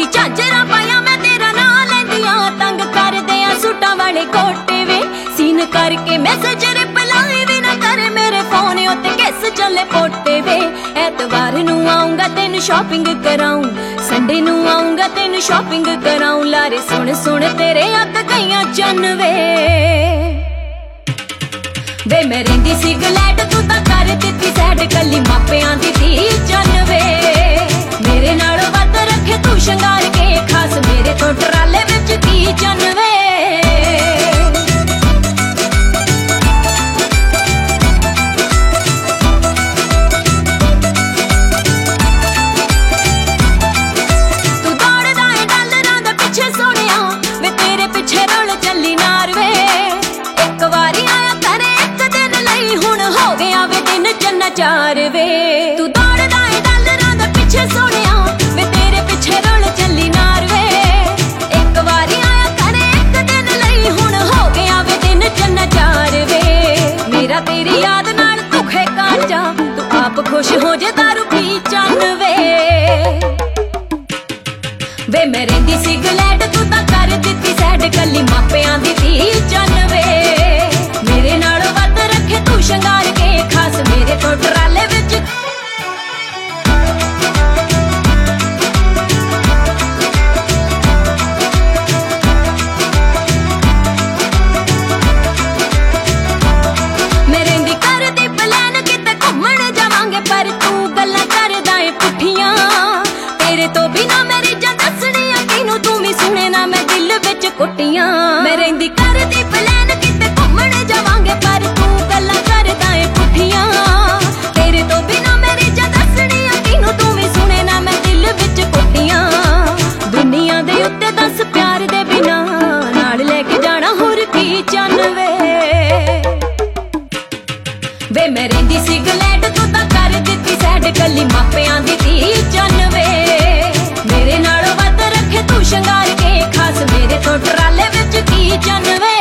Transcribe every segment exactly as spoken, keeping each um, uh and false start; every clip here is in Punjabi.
ਝਾਂਜਰਾਂ ਪਾਈਆਂ ਮੈਂ ਤੇਰਾ ਨਾਂ ਲੈਂਦੀਆਂ, ਤੰਗ ਕਰਦੇ ਆ ਸੂਟਾਂ ਵਾਲੇ ਕੋਟੇ ਵੇ। ਸੀਨ ਕਰਕੇ ਮੈਸੇਜ ਰਿਪਲਾਈ ਵੀ ਨਾ ਕਰੇ ਮੇਰੇ ਫੋਨ ਉੱਤੇ ਕਿਸ ਚੱਲੇ ਪੋਟੇ ਵੇ। ਐਤਵਾਰ ਨੂੰ ਆਉਂਗਾ ਤੈਨੂੰ ਸ਼ਾਪਿੰਗ ਕਰਾਉਂ, ਸੰਡੇ ਨੂੰ ਆਉਂਗਾ ਤੈਨੂੰ ਸ਼ਾਪਿੰਗ ਕਰਾਉਂ। ਲਾਰੇ ਸੁਣ ਸੁਣ ਤੇਰੇ ਅੱਗ ਗਈਆਂ ਚੰਨ ਵੇ। ਵੇ ਮੈਂ ਰਹਿੰਦੀ ਸੀ ਗਲੈਡ ਤੂੰ ਤਾਂ ਕਰ ਦਿੱਤੀ ਸੈਡ, ਕੱਲੀ ਮਾਪਿਆਂ ਦੀ ਧੀ ਚੰਨ ਵੇ। ਮੇਰੇ ਨਾਲੋਂ ਵੱਧ ਰੱਖੇ ਤੂੰ ਸ਼ਿੰਗਾਰ ਕੇ ਖਾਸ, ਮੇਰੇ ਤੋਂ ਟਰਾਲੇ ਵਿੱਚ ਕੀ ਚੰਨ ਵੇ। ਤੂੰ ਦੌੜਦਾ ਏ ਡਾਲਰਾਂ ਦੇ ਪਿੱਛੇ ਸੋਹਣਿਆ, ਵੇ ਤੇਰੇ ਪਿੱਛੇ ਰੋਲ ਚੱਲੀ ਨਾਰ ਵੇ। ਇੱਕ ਵਾਰੀ ਆਇਆ ਕਰੇ ਇੱਕ ਦਿਨ ਲਈ, ਹੁਣ ਹੋ ਗਿਆ ਵੇ ਦਿਨ ਚੰਨਾ ਚਾਰ ਵੇ। ਤੂੰ ਦੌੜਦਾ ਏ ਡਾਲਰਾਂ ਦੇ ਪਿੱਛੇ ਸੋਹਣਿਆ, ਵੇ ਤੇਰੇ ਪਿੱਛੇ ਰੋਲ ਚੱਲੀ ਨਾਰ ਵੇ। ਇੱਕ ਵਾਰੀ ਆਇਆ ਕਰੇ ਇੱਕ ਦਿਨ ਲਈ, ਹੁਣ ਹੋ ਗਿਆ ਵੇ ਦਿਨ ਚੰਨਾ ਚਾਰ ਵੇ। ਮੇਰਾ ਤੇਰੀ ਯਾਦ ਨਾਲ ਦੁਖੇ ਕਾਂਜਾ, ਤੂੰ ਆਪ ਖੁਸ਼ ਹੋ ਜੇ ਦਾਰੂ ਪੀ ਚੰਨ ਵੇ। ਵੇ ਮੈਂ ਰਹਿੰਦੀ ਸੀ ਗਲੈਡ ਤੂੰ ਤਾਂ ਕਰ ਦਿੱਤੀ ਸੈਡ, ਕੱਲੀ ਮਾਪਿਆਂ ਦੀ ਧੀ ਚੰਨ ਵੇ। ਮੇਰੇ ਨਾਲੋਂ ਵੱਧ ਰੱਖੇ ਤੂੰ ਸ਼ਿੰਗਾਰ ਕੇ ਖਾਸ, ਮੇਰੇ ਤੋਂ ਟਰਾਲੇ ਵਿੱਚ ਮੈਂ ਰਹਿੰਦੀ ਕਰਦੀ ਪਲਾਨ ਕਿਤੇ ਘੁੰਮਣ ਜਾਵਾਂਗੇ, ਪਰ ਤੂੰ ਗੱਲਾਂ ਕਰਦਾ ਏ ਪੁੱਠੀਆਂ। ਤੇਰੇ ਤੋਂ ਬਿਨਾ ਮੇਰੀ ਜਾਨ ਦੱਸਣੀ ਆ ਕਿਨੂੰ, ਤੂੰ ਵੀ ਸੁਣੇ ਨਾ ਮੈਂ ਦਿਲ ਵਿੱਚ ਕੁੱਟੀਆਂ। ਮੈਂ ਰਹਿੰਦੀ ਕਰਦੀ ਪਲਾਨ ਕਿਤੇ ਘੁੰਮਣ ਜਾਵਾਂਗੇ, ਪਰ ਤੂੰ ਗੱਲਾਂ ਕਰਦਾ ਏ ਪੁੱਠੀਆਂ। ਤੇਰੇ ਤੋਂ ਬਿਨਾ ਮੇਰੀ ਜਾਨ ਦੱਸਣੀ ਆ ਕਿਨੂੰ, ਤੂੰ ਵੀ ਸੁਣੇ ਨਾ ਮੈਂ ਦਿਲ ਵਿੱਚ ਕੁੱਟੀਆਂ। ਦੁਨੀਆ ਦੇ ਉੱਤੇ ਦੱਸ ਪਿਆਰ ਦੇ ਬਿਨਾ ਨਾਲ ਲੈ ਕੇ ਜਾਣਾ ਹੋਰ ਕੀ ਚੰਨ ਵੇ। ਵੇ ਮੈਂ ਰਹਿੰਦੀ ਸੀ ਗਲੈਡ ਤੂੰ ਤਾਂ ਕਰ ਦਿੱਤੀ ਸੈਡ, ਕੱਲੀ ਮਾਪਿਆਂ ਦੀ ਧੀ ਚੰਨ ਵੇ। ਮੇਰੇ ਨਾਲੋਂ ਵੱਧ ਰੱਖੇ ਤੂੰ ਸ਼ਿੰਗਾਰ ਕੇ ਖਾਸ, ਮੇਰੇ ਤੋਂ ਟਰਾਲੇ ਵਿੱਚ ਕੀ ਚੰਨ ਵੇ।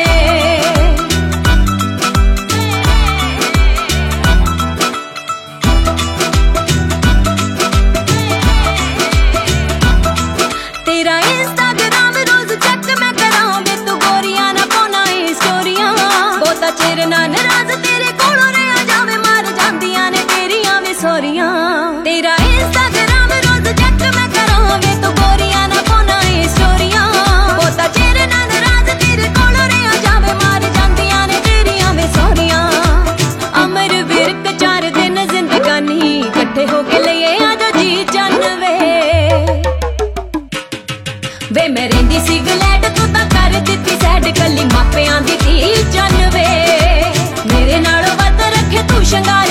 ਤੇਰਾ ਇੰਸਟਾਗ੍ਰਾਮ ਰੋਜ਼ ਚੈੱਕ ਮੈਂ ਕਰਾਂ, ਵੇ ਤੂੰ ਗੋਰੀਆਂ ਨਾ ਪਾਉਣਾ ਏ ਸਟੋਰੀਆਂ। ਬਹੁਤਾ ਚਿਰ ਨਾ ਨਾਰਾਜ਼ ਤੇਰੇ ਕੋਲੋਂ ਰਹਿ ਜਾਵੇ, ਮਰ ਜਾਂਦੀਆਂ ਨੇ ਤੇਰੀਆਂ ਵੀ ਸੋਰੀਆਂ। ਤੇਰਾ ਇੰਸਟਾਗ੍ਰਾਮ ਰੋਜ਼ ਚੈੱਕ ਮੈਂ ਕਰਾਂ, ਵੇ ਤੂੰ ਗੋਰੀਆਂ ਨਾ ਪਾਉਣਾ ਏ ਸਟੋਰੀਆਂ। ਬਹੁਤਾ ਚਿਰ ਨਾ ਨਾਰਾਜ਼ ਤੇਰੇ ਕੋਲੋਂ ਰਹਿ ਜਾਵੇ, ਮਰ ਜਾਂਦੀਆਂ ਨੇ ਤੇਰੀਆਂ ਵੀ ਸੋਰੀਆਂ। ਅਮਰ ਵਿਰਕ ਚਾਰ ਦਿਨ ਜ਼ਿੰਦਗਾਨੀ, ਇਕੱਠੇ ਹੋ ਕੇ ਲਈਏ ਆਜਾ ਜੀ ਚੰਨ ਵੇ। ਵੇ ਮੈਂ ਰਹਿੰਦੀ ਸੀ ਗਲੈਡ ਤੂੰ ਤਾਂ ਕਰ ਦਿੱਤੀ ਸੈਡ, ਕੱਲੀ ਮਾਪਿਆਂ ਦੀ ਧੀ ਚੰਨ ਵੇ। ਮੇਰੇ ਨਾਲੋਂ ਵੱਧ ਰੱਖੇ ਤੂੰ ਸ਼ਿੰਗਾਰ